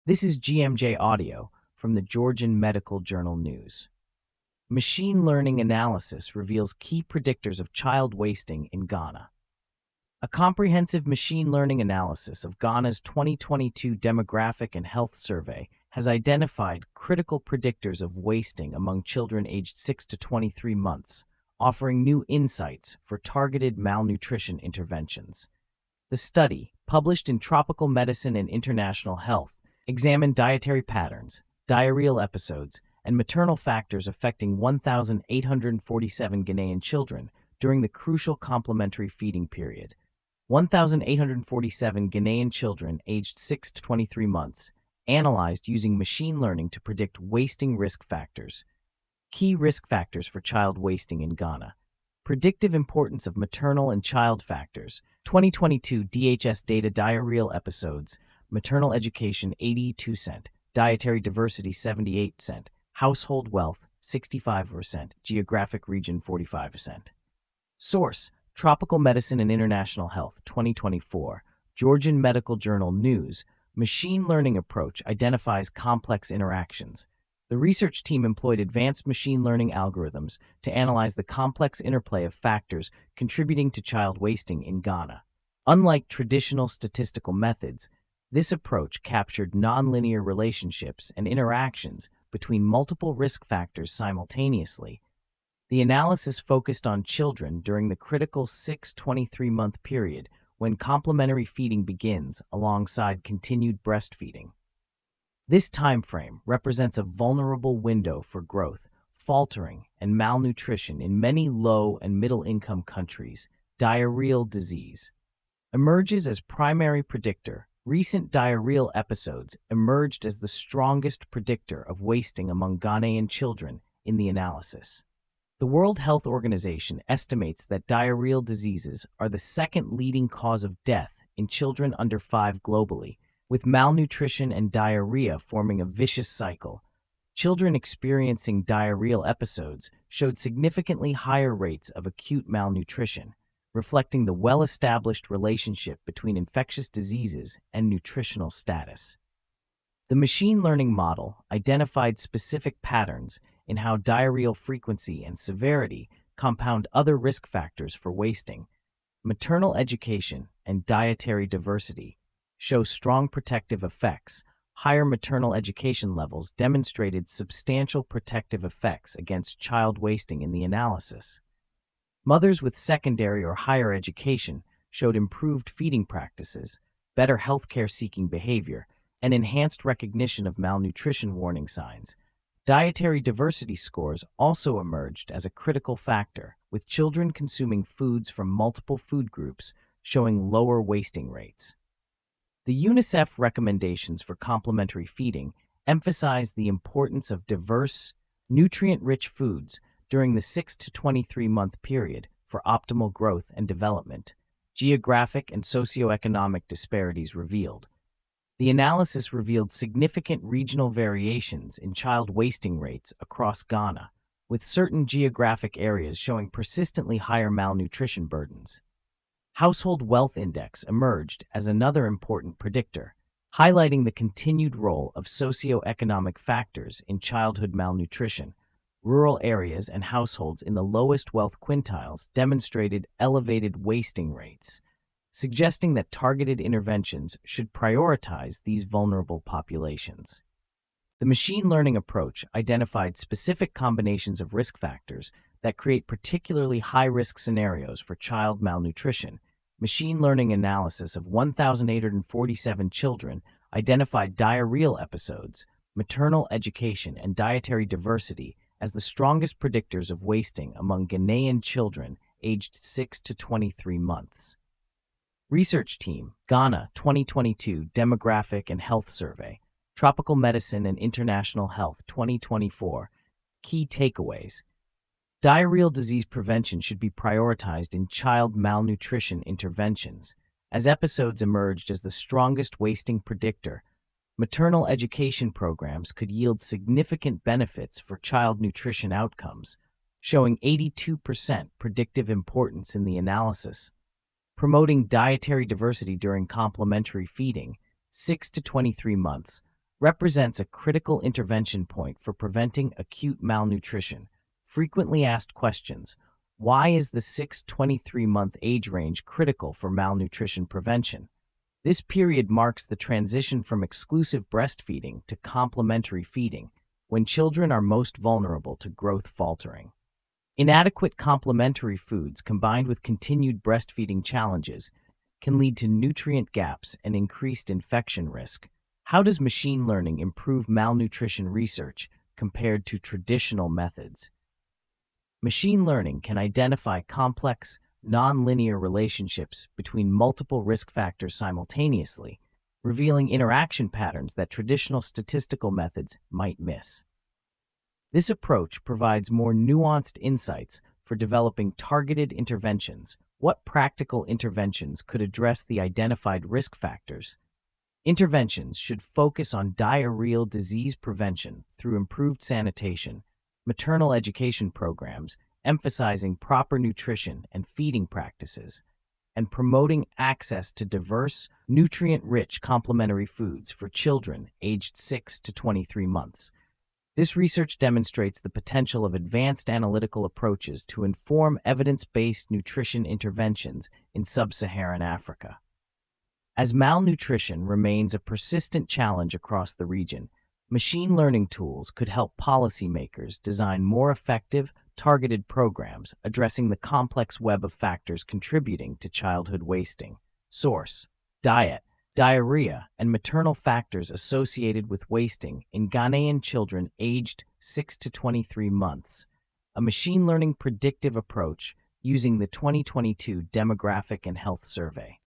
This is GMJ Audio from the Georgian Medical Journal News. Machine learning analysis reveals key predictors of child wasting in Ghana. A comprehensive machine learning analysis of Ghana's 2022 Demographic and Health Survey has identified critical predictors of wasting among children aged 6 to 23 months, offering new insights for targeted malnutrition interventions. The study, published in Tropical Medicine and International Health, examined dietary patterns, diarrheal episodes, and maternal factors affecting 1,847 Ghanaian children during the crucial complementary feeding period. 1,847 Ghanaian children aged 6 to 23 months, analyzed using machine learning to predict wasting risk factors. Key risk factors for child wasting in Ghana. Predictive importance of maternal and child factors. 2022 DHS data: diarrheal episodes, maternal education 82%, dietary diversity 78%, household wealth 65%, geographic region 45%. Source: Tropical Medicine and International Health, 2024, Georgian Medical Journal News. Machine learning approach identifies complex interactions. The research team employed advanced machine learning algorithms to analyze the complex interplay of factors contributing to child wasting in Ghana. Unlike traditional statistical methods, this approach captured nonlinear relationships and interactions between multiple risk factors simultaneously. The analysis focused on children during the critical 6-23-month period when complementary feeding begins alongside continued breastfeeding. This timeframe represents a vulnerable window for growth, faltering, and malnutrition in many low- and middle-income countries. Diarrheal disease emerges as primary predictor. Recent diarrheal episodes emerged as the strongest predictor of wasting among Ghanaian children in the analysis. The World Health Organization estimates that diarrheal diseases are the second leading cause of death in children under 5 globally, with malnutrition and diarrhea forming a vicious cycle. Children experiencing diarrheal episodes showed significantly higher rates of acute malnutrition, reflecting the well-established relationship between infectious diseases and nutritional status. The machine learning model identified specific patterns in how diarrheal frequency and severity compound other risk factors for wasting. Maternal education and dietary diversity show strong protective effects. Higher maternal education levels demonstrated substantial protective effects against child wasting in the analysis. Mothers with secondary or higher education showed improved feeding practices, better healthcare-seeking behavior, and enhanced recognition of malnutrition warning signs. Dietary diversity scores also emerged as a critical factor, with children consuming foods from multiple food groups showing lower wasting rates. The UNICEF recommendations for complementary feeding emphasize the importance of diverse, nutrient-rich foods during the 6 to 23-month period for optimal growth and development. Geographic and socioeconomic disparities revealed. The analysis revealed significant regional variations in child wasting rates across Ghana, with certain geographic areas showing persistently higher malnutrition burdens. Household Wealth Index emerged as another important predictor, highlighting the continued role of socioeconomic factors in childhood malnutrition. Rural areas and households in the lowest wealth quintiles demonstrated elevated wasting rates, suggesting that targeted interventions should prioritize these vulnerable populations. The machine learning approach identified specific combinations of risk factors that create particularly high-risk scenarios for child malnutrition. Machine learning analysis of 1,847 children identified diarrheal episodes, maternal education, and dietary diversity as the strongest predictors of wasting among Ghanaian children aged 6 to 23 months. Research Team, Ghana 2022 Demographic and Health Survey, Tropical Medicine and International Health 2024. Key takeaways. Diarrheal disease prevention should be prioritized in child malnutrition interventions, as episodes emerged as the strongest wasting predictor. Maternal education programs could yield significant benefits for child nutrition outcomes, showing 82% predictive importance in the analysis. Promoting dietary diversity during complementary feeding, 6 to 23 months, represents a critical intervention point for preventing acute malnutrition. Frequently asked questions: why is the 6-23-month age range critical for malnutrition prevention? This period marks the transition from exclusive breastfeeding to complementary feeding, when children are most vulnerable to growth faltering. Inadequate complementary foods combined with continued breastfeeding challenges can lead to nutrient gaps and increased infection risk. How does machine learning improve malnutrition research compared to traditional methods? Machine learning can identify complex, nonlinear relationships between multiple risk factors simultaneously, revealing interaction patterns that traditional statistical methods might miss. This approach provides more nuanced insights for developing targeted interventions. What practical interventions could address the identified risk factors? Interventions should focus on diarrheal disease prevention through improved sanitation, maternal education programs, emphasizing proper nutrition and feeding practices, and promoting access to diverse, nutrient-rich complementary foods for children aged 6 to 23 months. This research demonstrates the potential of advanced analytical approaches to inform evidence-based nutrition interventions in sub-Saharan Africa. As malnutrition remains a persistent challenge across the region, machine learning tools could help policymakers design more effective, targeted programs addressing the complex web of factors contributing to childhood wasting. Source: diet, diarrhea, and maternal factors associated with wasting in Ghanaian children aged 6 to 23 months. A machine learning predictive approach using the 2022 Demographic and Health Survey.